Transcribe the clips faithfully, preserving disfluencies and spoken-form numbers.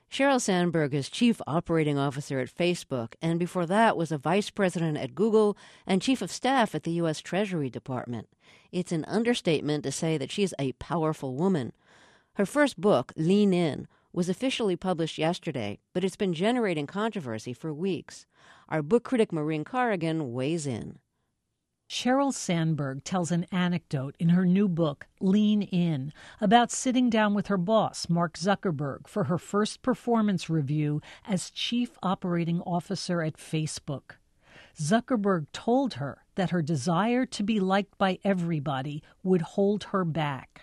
Sheryl Sandberg is chief operating officer at Facebook, and before that was a vice president at Google and chief of staff at the U S Treasury Department. It's an understatement to say that she's a powerful woman. Her first book, Lean In, was officially published yesterday, but it's been generating controversy for weeks. Our book critic Maureen Corrigan weighs in. Sheryl Sandberg tells an anecdote in her new book, Lean In, about sitting down with her boss, Mark Zuckerberg, for her first performance review as chief operating officer at Facebook. Zuckerberg told her that her desire to be liked by everybody would hold her back.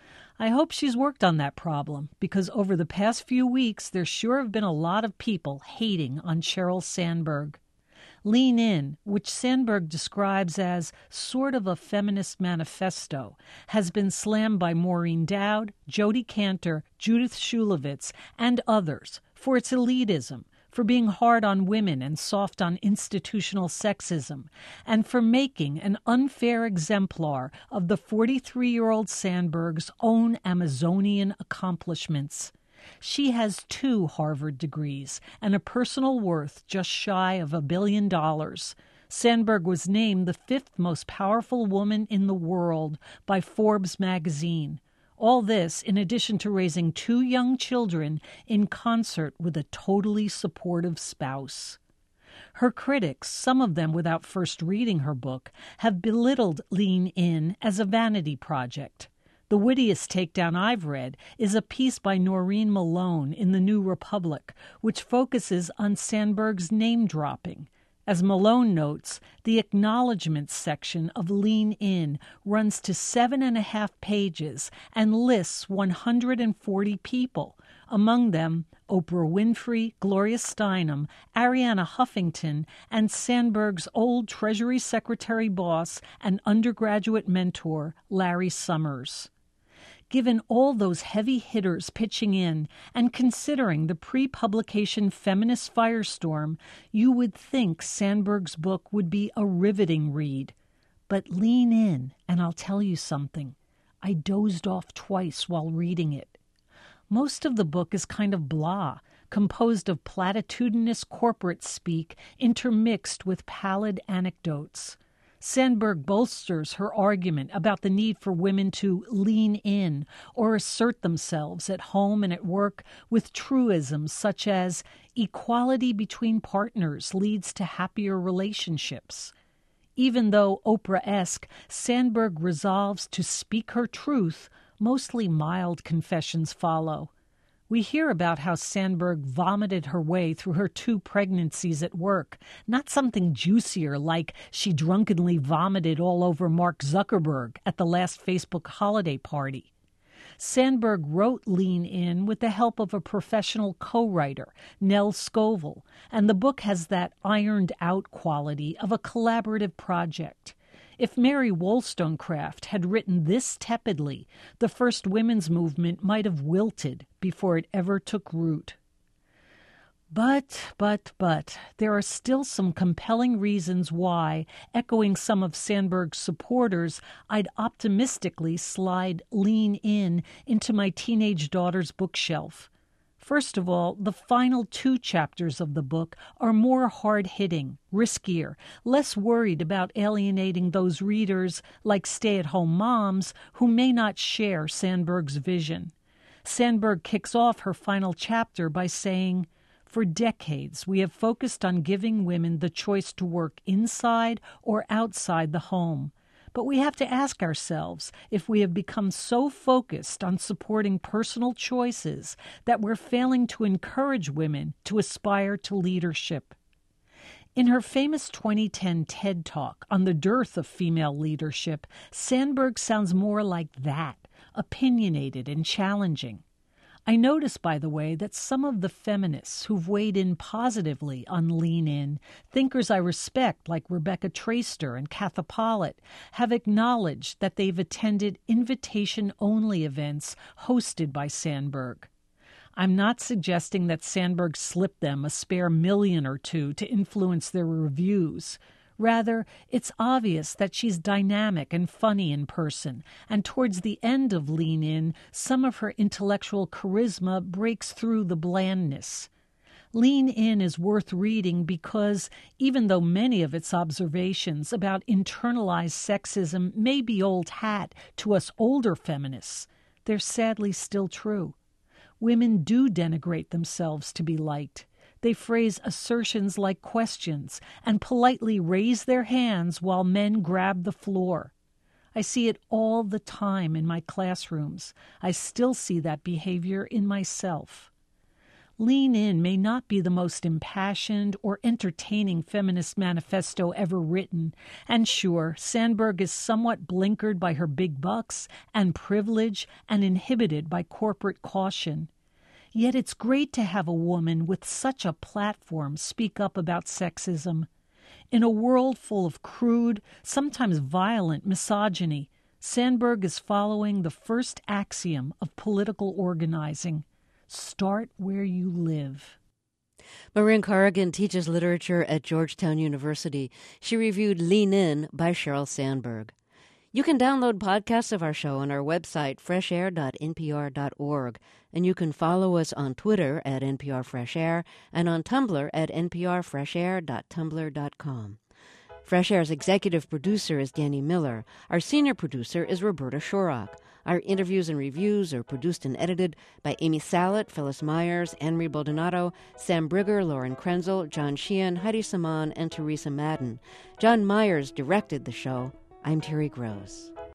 I hope she's worked on that problem, because over the past few weeks, there sure have been a lot of people hating on Sheryl Sandberg. Lean In, which Sandberg describes as sort of a feminist manifesto, has been slammed by Maureen Dowd, Jodi Kantor, Judith Shulevitz, and others for its elitism, for being hard on women and soft on institutional sexism, and for making an unfair exemplar of the forty-three-year-old Sandberg's own Amazonian accomplishments. She has two Harvard degrees and a personal worth just shy of a billion dollars. Sandberg was named the fifth most powerful woman in the world by Forbes magazine. All this in addition to raising two young children in concert with a totally supportive spouse. Her critics, some of them without first reading her book, have belittled Lean In as a vanity project. The wittiest takedown I've read is a piece by Noreen Malone in The New Republic, which focuses on Sandberg's name-dropping. As Malone notes, the acknowledgments section of Lean In runs to seven and a half pages and lists one hundred forty people, among them Oprah Winfrey, Gloria Steinem, Arianna Huffington, and Sandberg's old Treasury Secretary boss and undergraduate mentor, Larry Summers. Given all those heavy hitters pitching in and considering the pre-publication feminist firestorm, you would think Sandberg's book would be a riveting read. But lean in, and I'll tell you something. I dozed off twice while reading it. Most of the book is kind of blah, composed of platitudinous corporate speak intermixed with pallid anecdotes. Sandberg bolsters her argument about the need for women to lean in or assert themselves at home and at work with truisms such as equality between partners leads to happier relationships. Even though Oprah-esque, Sandberg resolves to speak her truth, mostly mild confessions follow. We hear about how Sandberg vomited her way through her two pregnancies at work, not something juicier like she drunkenly vomited all over Mark Zuckerberg at the last Facebook holiday party. Sandberg wrote Lean In with the help of a professional co-writer, Nell Scoville, and the book has that ironed-out quality of a collaborative project. If Mary Wollstonecraft had written this tepidly, the first women's movement might have wilted before it ever took root. But, but, but, there are still some compelling reasons why, echoing some of Sandberg's supporters, I'd optimistically slide Lean In into my teenage daughter's bookshelf. First of all, the final two chapters of the book are more hard-hitting, riskier, less worried about alienating those readers, like stay-at-home moms, who may not share Sandberg's vision. Sandberg kicks off her final chapter by saying, "For decades, we have focused on giving women the choice to work inside or outside the home. But we have to ask ourselves if we have become so focused on supporting personal choices that we're failing to encourage women to aspire to leadership." In her famous twenty ten TED Talk on the dearth of female leadership, Sandberg sounds more like that, opinionated and challenging. I notice, by the way, that some of the feminists who've weighed in positively on Lean In, thinkers I respect like Rebecca Traister and Katha Pollitt, have acknowledged that they've attended invitation-only events hosted by Sandberg. I'm not suggesting that Sandberg slipped them a spare million or two to influence their reviews. Rather, it's obvious that she's dynamic and funny in person, and towards the end of Lean In, some of her intellectual charisma breaks through the blandness. Lean In is worth reading because, even though many of its observations about internalized sexism may be old hat to us older feminists, they're sadly still true. Women do denigrate themselves to be liked. They phrase assertions like questions and politely raise their hands while men grab the floor. I see it all the time in my classrooms. I still see that behavior in myself. Lean In may not be the most impassioned or entertaining feminist manifesto ever written, and sure, Sandberg is somewhat blinkered by her big bucks and privilege and inhibited by corporate caution. Yet it's great to have a woman with such a platform speak up about sexism. In a world full of crude, sometimes violent misogyny, Sandberg is following the first axiom of political organizing: start where you live. Maureen Corrigan teaches literature at Georgetown University. She reviewed Lean In by Sheryl Sandberg. You can download podcasts of our show on our website, fresh air dot n p r dot org, and you can follow us on Twitter at N P R Fresh Air and on Tumblr at n p r fresh air dot tumblr dot com. Fresh Air's executive producer is Danny Miller. Our senior producer is Roberta Shorrock. Our interviews and reviews are produced and edited by Amy Salet, Phyllis Myers, Anne-Marie Baldonado, Sam Brigger, Lauren Krenzel, John Sheehan, Heidi Saman, and Teresa Madden. John Myers directed the show. I'm Terry Gross.